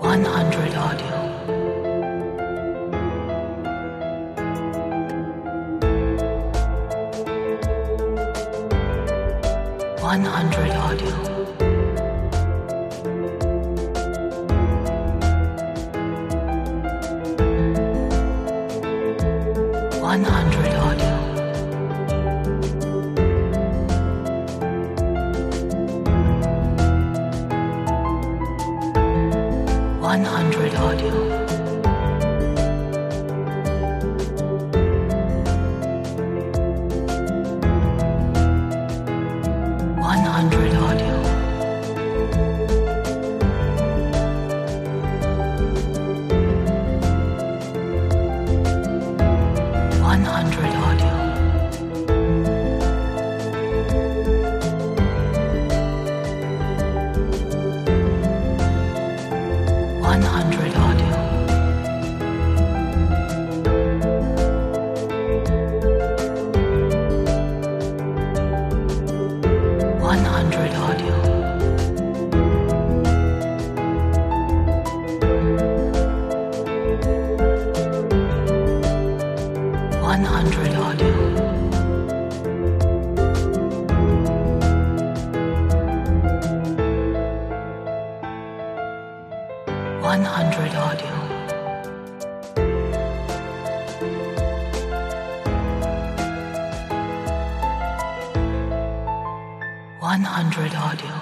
100 audio. 100 audio. 100 audio. 100 audio. 100 audio. 100 audio. 100 audio. 100 audio. 100 audio. 100 audio. 100 audio.